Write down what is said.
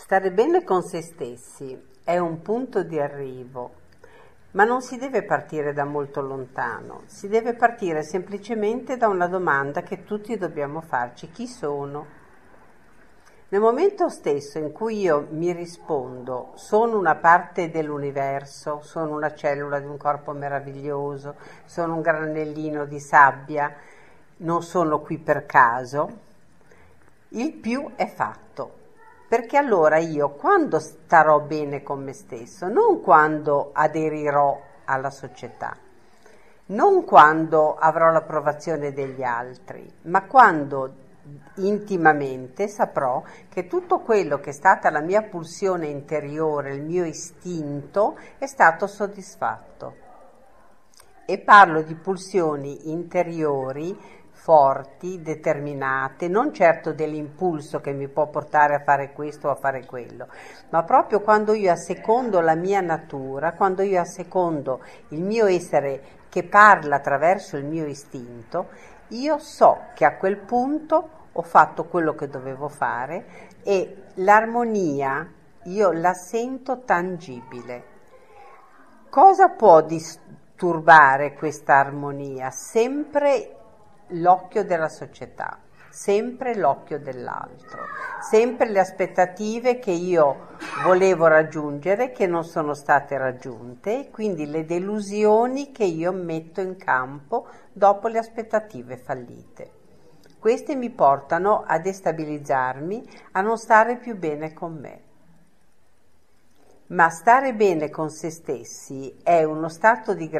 Stare bene con se stessi è un punto di arrivo, ma non si deve partire da molto lontano, si deve partire semplicemente da una domanda che tutti dobbiamo farci: chi sono? Nel momento stesso in cui io mi rispondo sono una parte dell'universo, sono una cellula di un corpo meraviglioso, sono un granellino di sabbia, non sono qui per caso, il più è fatto. Perché allora io, quando starò bene con me stesso, non quando aderirò alla società, non quando avrò l'approvazione degli altri, ma quando intimamente saprò che tutto quello che è stata la mia pulsione interiore, il mio istinto, è stato soddisfatto. E parlo di pulsioni interiori forti, determinate, non certo dell'impulso che mi può portare a fare questo o a fare quello, ma proprio quando io assecondo la mia natura, quando io assecondo il mio essere che parla attraverso il mio istinto, io so che a quel punto ho fatto quello che dovevo fare e l'armonia io la sento tangibile. Cosa può disturbare questa armonia? Sempre l'occhio della società, sempre l'occhio dell'altro, sempre le aspettative che io volevo raggiungere che non sono state raggiunte, quindi le delusioni che io metto in campo dopo le aspettative fallite. Queste mi portano a destabilizzarmi, a non stare più bene con me. Ma stare bene con se stessi è uno stato di